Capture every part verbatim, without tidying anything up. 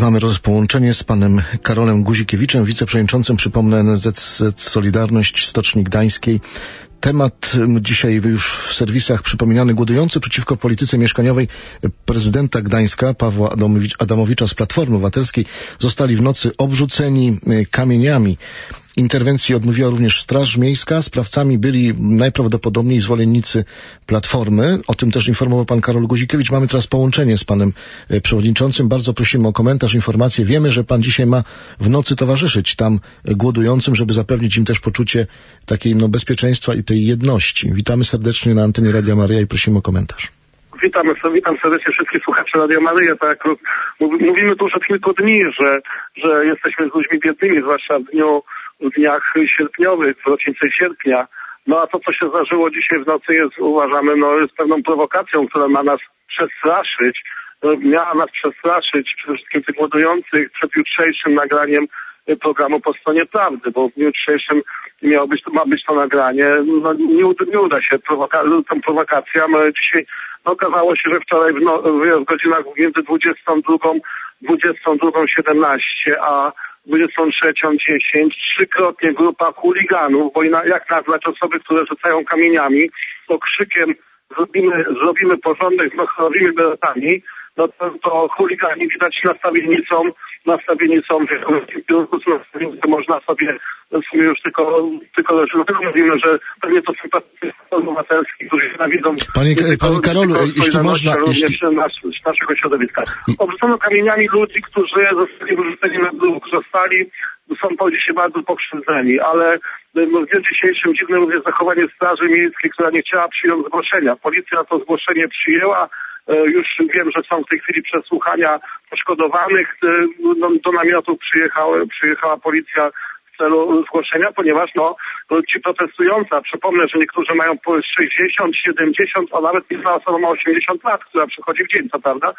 Mamy połączenie z panem Karolem Guzikiewiczem, wiceprzewodniczącym, przypomnę, N S Z Solidarność Stoczni Gdańskiej. Temat dzisiaj już w serwisach przypominany, głodujący przeciwko polityce mieszkaniowej prezydenta Gdańska, Pawła Adamowicza z Platformy Obywatelskiej, zostali w nocy obrzuceni kamieniami. Interwencji odmówiła również Straż Miejska. Sprawcami byli najprawdopodobniej zwolennicy Platformy. O tym też informował pan Karol Guzikiewicz. Mamy teraz połączenie z panem przewodniczącym. Bardzo prosimy o komentarz, informację. Wiemy, że pan dzisiaj ma w nocy towarzyszyć tam głodującym, żeby zapewnić im też poczucie takiej no, bezpieczeństwa i tej jedności. Witamy serdecznie na antenie Radia Maryja i prosimy o komentarz. Witam, witam serdecznie wszystkich słuchaczy Radia Maryja. Tak jak mówimy tu już od kilku dni, że, że jesteśmy z ludźmi biednymi, zwłaszcza w dniu w dniach sierpniowych, w rocznicy sierpnia. No a to, co się zdarzyło dzisiaj w nocy, jest, uważamy, no jest pewną prowokacją, która ma nas przestraszyć, miała nas przestraszyć przede wszystkim tych głodujących przed jutrzejszym nagraniem programu Po Stronie Prawdy, bo w dniu jutrzejszym miało być, ma być to nagranie. No, nie, uda, nie uda się prowoka- tą prowokacja. No, dzisiaj no, okazało się, że wczoraj w, no, w godzinach między dwudziestą drugą, dwudziestą drugą siedemnaście a dwudziestą trzecią dziesięć trzykrotnie grupa chuliganów, bo jak nazwać osoby, które rzucają kamieniami, to krzykiem zrobimy, zrobimy porządek z nochorowymi beretami, no to, to chuligani widać nastawieni są, nastawieni są w kierunku, można sobie, sobie już tylko, tylko dlatego mówimy, że pewnie to są tacy obywatelski, którzy nienawidzą. Panie, panie Karolu, jeśli można, również jeśli... nasz, naszego środowiska. Obrzucono kamieniami ludzi, którzy zostali wyrzuceni na dróg, zostali, są po dzisiaj bardzo pokrzywdzeni, ale w dniu dzisiejszym dziwne również zachowanie Straży Miejskiej, która nie chciała przyjąć zgłoszenia. Policja to zgłoszenie przyjęła. Już wiem, że są w tej chwili przesłuchania poszkodowanych. No, do namiotów przyjechała, przyjechała policja w celu zgłoszenia, ponieważ no, ci protestujący, przypomnę, że niektórzy mają po sześćdziesiąt, siedemdziesiąt, a nawet jedna osoba ma osiemdziesiąt lat, która przychodzi w dzień, co prawda,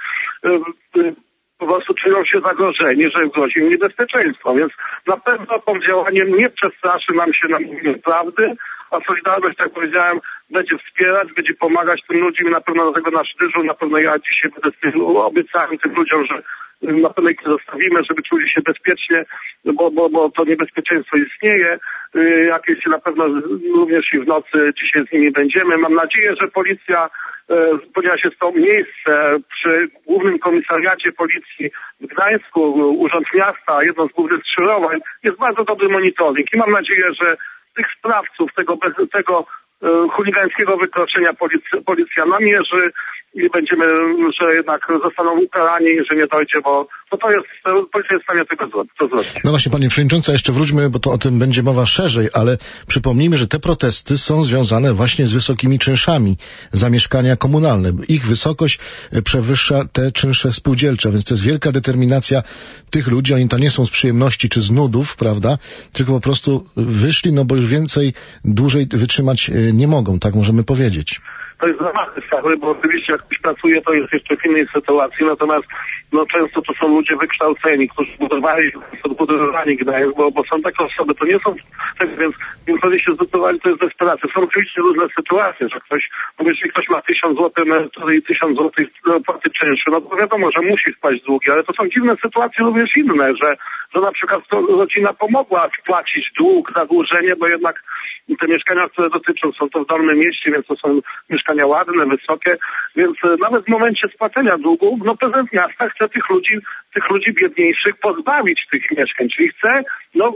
po prostu czują się zagrożeni, że grozi im niebezpieczeństwo, więc na pewno tym działaniem nie przestraszy nam się na mówienie prawdy, a Solidarność, tak jak powiedziałem, będzie wspierać, będzie pomagać tym ludziom i na pewno do tego nasz dyżur, na pewno ja dzisiaj będę z tym obiecałem tym ludziom, że na pewno ich zostawimy, żeby czuli się bezpiecznie, bo, bo, bo to niebezpieczeństwo istnieje. Jakieś na pewno również i w nocy dzisiaj z nimi będziemy. Mam nadzieję, że policja, ponieważ jest to miejsce przy Głównym Komisariacie Policji w Gdańsku, Urząd Miasta, jedno z głównych skrzyżowań, jest bardzo dobry monitoring i mam nadzieję, że tych sprawców tego, tego e, chuligańskiego wykroczenia policja, policja namierzy i będziemy, że jednak zostaną ukarani, że nie dojdzie, bo, bo to jest, policja jest w stanie tego zrobić, to zrobić. No właśnie, panie przewodniczący, jeszcze wróćmy, bo to o tym będzie mowa szerzej, ale przypomnijmy, że te protesty są związane właśnie z wysokimi czynszami za mieszkania komunalne. Ich wysokość przewyższa te czynsze spółdzielcze, więc to jest wielka determinacja tych ludzi. Oni to nie są z przyjemności czy z nudów, prawda, tylko po prostu wyszli, no bo już więcej, dłużej wytrzymać nie mogą, tak możemy powiedzieć. To jest dramatyczne, bo oczywiście jak ktoś pracuje, to jest jeszcze w innej sytuacji, natomiast no często to są ludzie wykształceni, którzy budowali, odbudowywali Gdańsk, bo, bo są takie osoby, to nie są, tak więc niektórzy się zdecydowali, to jest desperacja. Są oczywiście różne sytuacje, że ktoś, bo jeśli ktoś ma tysiąc złotych emerytury i tysiąc złotych płaty czynszy, no to wiadomo, że musi wpaść długi, ale to są dziwne sytuacje również inne, że, że na przykład to rodzina pomogła wpłacić dług, zadłużenie, bo jednak te mieszkania, które dotyczą, są to w Dolnym Mieście, więc to są mieszkania ładne, wysokie, więc nawet w momencie spłacenia długu, no prezydent miasta chce tych ludzi, tych ludzi biedniejszych pozbawić tych mieszkań, czyli chce, no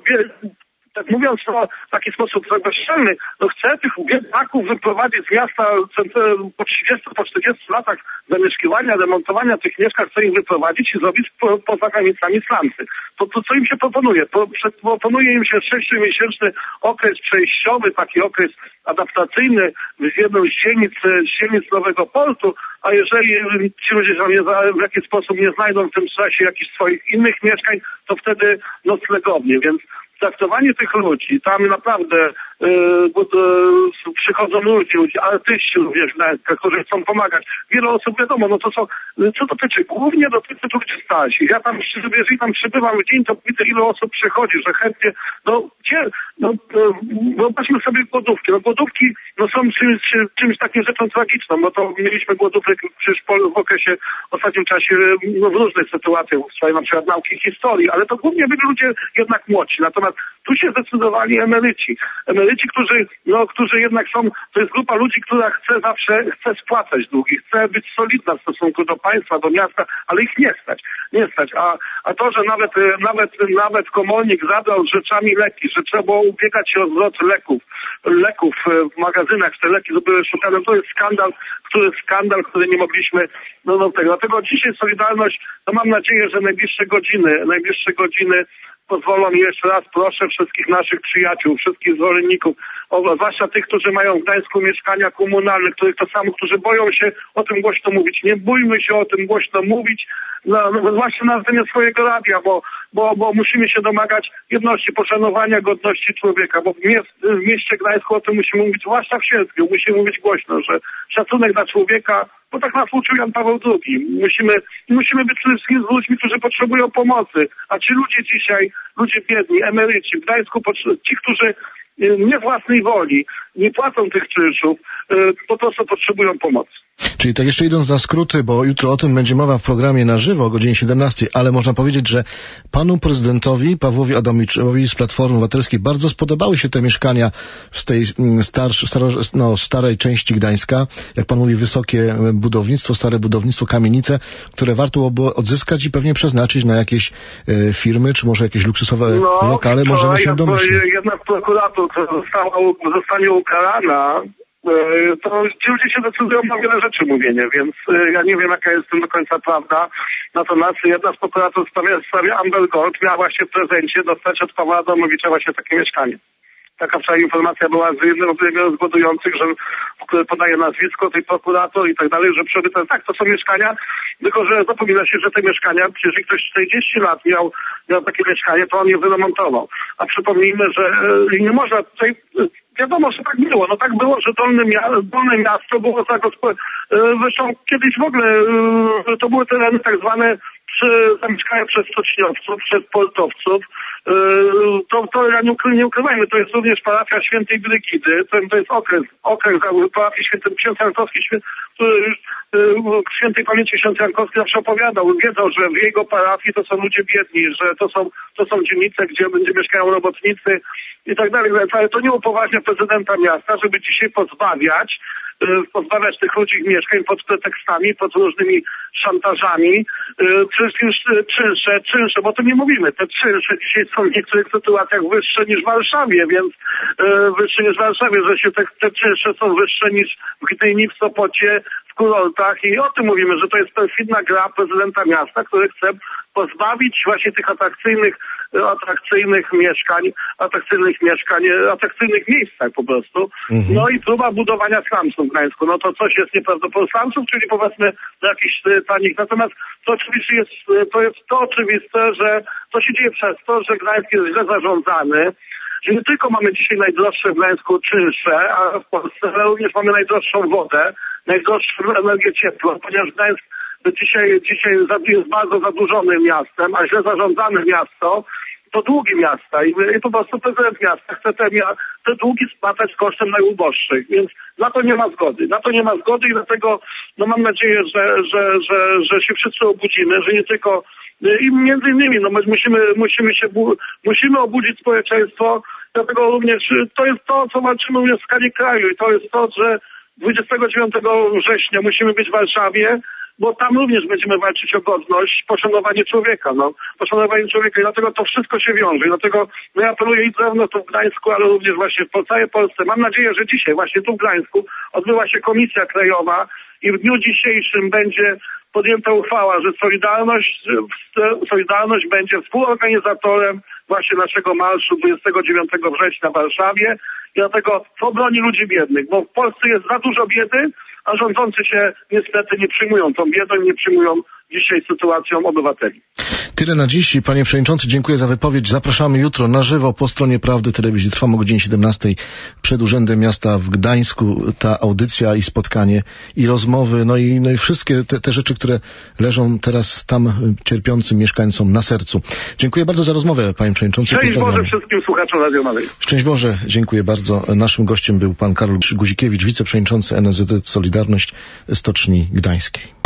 tak mówiąc no, w taki sposób bezczelny, no chce tych biedaków wyprowadzić z miasta po trzydziestu, po czterdziestu latach zamieszkiwania, remontowania tych mieszkań, chce ich wyprowadzić i zrobić po, poza granicami Francji. To, to co im się proponuje? Po, proponuje im się sześciomiesięczny okres przejściowy, taki okres adaptacyjny z jedną z dzielnic, z dzielnic Nowego Portu, a jeżeli ci ludzie w jakiś sposób nie znajdą w tym czasie jakichś swoich innych mieszkań, to wtedy noclegownie, więc traktowanie tych ludzi, tam naprawdę yy, przychodzą ludzie, ludzie, artyści również, którzy chcą pomagać. Wiele osób, wiadomo, no to są, co dotyczy, głównie dotyczy ludzi starszych. Ja tam, jeżeli tam przybywam w dzień, to widzę, ile osób przychodzi, że chętnie, no gdzie, no wyobraźmy sobie głodówki. No głodówki, no są czymś, czymś takim rzeczą tragiczną, bo to mieliśmy głodówkę przecież w okresie, w ostatnim czasie, no w różnych sytuacjach, w sprawie na przykład nauki historii, ale to głównie byli ludzie jednak młodsi. Natomiast tu się zdecydowali emeryci. Emeryci, którzy, no, którzy jednak są, to jest grupa ludzi, która chce zawsze, chce spłacać długi, chce być solidna w stosunku do państwa, do miasta, ale ich nie stać. Nie stać. A, a to, że nawet, nawet, nawet komornik zabrał z rzeczami leki, że trzeba było ubiegać się o zwrot leków, leków w magazynach, że te leki były szukane, to jest skandal, który skandal, który nie mogliśmy, no, no tego. Dlatego dzisiaj Solidarność, no mam nadzieję, że najbliższe godziny, najbliższe godziny pozwolą mi jeszcze raz, proszę wszystkich naszych przyjaciół, wszystkich zwolenników, o, zwłaszcza tych, którzy mają w Gdańsku mieszkania komunalne, których to samo, którzy boją się o tym głośno mówić. Nie bójmy się o tym głośno mówić, no, no, zwłaszcza na antenie swojego radia, bo, bo, bo musimy się domagać jedności, poszanowania godności człowieka, bo w, mies w mieście Gdańsku o tym musimy mówić, zwłaszcza w Sielskiu, musimy mówić głośno, że szacunek dla człowieka, bo tak nas uczył Jan Paweł drugi. Musimy, musimy być przede wszystkim z ludźmi, którzy potrzebują pomocy. A ci ludzie dzisiaj, ludzie biedni, emeryci w Gdańsku, ci, którzy nie z własnej woli nie płacą tych czynszów, po prostu potrzebują pomocy. Czyli tak jeszcze idąc na skróty, bo jutro o tym będzie mowa w programie na żywo o godzinie siedemnastej, ale można powiedzieć, że panu prezydentowi Pawłowi Adamowiczowi z Platformy Obywatelskiej bardzo spodobały się te mieszkania z tej starsz, staro, no, starej części Gdańska, jak pan mówi, wysokie budownictwo, stare budownictwo, kamienice, które warto było odzyskać i pewnie przeznaczyć na jakieś e, firmy, czy może jakieś luksusowe no, lokale, możemy się domyślić. Jedna z prokuratur, która została, zostanie ukarana, to ci ludzie się decydują na wiele rzeczy mówienie, więc ja nie wiem, jaka jest w tym do końca prawda. Natomiast jedna z prokuratur w sprawie, w sprawie Amber Gold miała właśnie w prezencie dostać od Pawła Adamowicza właśnie takie mieszkanie. Taka wczoraj informacja była z jednego z głodujących, że który podaje nazwisko tej prokurator i tak dalej, że priorytet, tak, to są mieszkania, tylko że zapomina się, że te mieszkania, jeżeli ktoś czterdzieści lat miał, miał takie mieszkanie, to on je wyremontował. A przypomnijmy, że nie można tutaj, wiadomo, że tak było. No tak było, że Dolne, Mia- Dolne Miasto było zagospodarowane. Zresztą kiedyś w ogóle to były tereny tak zwane przy, zamieszkane przez stoczniowców, przez portowców. To, to ja nie, ukry, nie ukrywajmy, to jest również parafia Świętej Brygidy, to, to jest okres, okres parafii Świętej, ksiądz Jankowski, który świętej pamięci ksiądz Jankowski zawsze opowiadał, wiedzą, że w jego parafii to są ludzie biedni, że to są, to są dzielnice, gdzie, gdzie mieszkają robotnicy i tak dalej, ale to nie upoważnia prezydenta miasta, żeby dzisiaj pozbawiać pozbawiać tych ludzi mieszkań pod pretekstami, pod różnymi szantażami. Czynsze, czynsze, bo o tym nie mówimy. Te czynsze dzisiaj są w niektórych sytuacjach wyższe niż w Warszawie, więc wyższe niż w Warszawie, że się te, te czynsze są wyższe niż w Gdyni, w Sopocie, w Kurortach i o tym mówimy, że to jest perfidna gra prezydenta miasta, który chce pozbawić właśnie tych atrakcyjnych, atrakcyjnych mieszkań, atrakcyjnych mieszkań, atrakcyjnych miejsc po prostu. Mhm. No i próba budowania slumsów w Gdańsku. No to coś jest nieprawdopodobne. Slumsów, czyli powiedzmy do jakichś tanich. Natomiast to oczywiście jest, to jest to oczywiste, że to się dzieje przez to, że Gdańsk jest źle zarządzany, że nie tylko mamy dzisiaj najdroższe w Gdańsku czynsze, a w Polsce, ale również mamy najdroższą wodę, najdroższą energię ciepła, ponieważ Gdańsk dzisiaj, dzisiaj jest bardzo zadłużonym miastem, a źle zarządzane miasto to długi miasta i, i po prostu prezydent miasta chce te, te długi spłacać kosztem najuboższych, więc na to nie ma zgody. Na to nie ma zgody i dlatego no mam nadzieję, że, że, że, że się wszyscy obudzimy, że nie tylko i między innymi no my musimy, musimy się musimy obudzić społeczeństwo, dlatego również to jest to, co walczymy również w skali kraju i to jest to, że dwudziestego dziewiątego września musimy być w Warszawie, bo tam również będziemy walczyć o godność, poszanowanie człowieka, no, poszanowanie człowieka i dlatego to wszystko się wiąże i dlatego no, ja apeluję i zarówno tu w Gdańsku, ale również właśnie w całej Polsce. Mam nadzieję, że dzisiaj właśnie tu w Gdańsku odbyła się komisja krajowa i w dniu dzisiejszym będzie podjęta uchwała, że Solidarność, Solidarność będzie współorganizatorem właśnie naszego marszu dwudziestego dziewiątego września w Warszawie i dlatego w obronie ludzi biednych, bo w Polsce jest za dużo biedy, a rządzący się niestety nie przyjmują tą biedą i nie przyjmują dzisiaj sytuacją obywateli. Tyle na dziś. Panie Przewodniczący, dziękuję za wypowiedź. Zapraszamy jutro na żywo po stronie Prawdy Telewizji Trwam o godzinie siedemnastej przed Urzędem Miasta w Gdańsku. Ta audycja i spotkanie i rozmowy, no i, no i wszystkie te, te rzeczy, które leżą teraz tam cierpiącym mieszkańcom na sercu. Dziękuję bardzo za rozmowę, panie przewodniczący. Szczęść Boże wszystkim słuchaczom Radio Maryj. Szczęść Boże, dziękuję bardzo. Naszym gościem był pan Karol Guzikiewicz, wiceprzewodniczący N S Z Z Solidarność Stoczni Gdańskiej.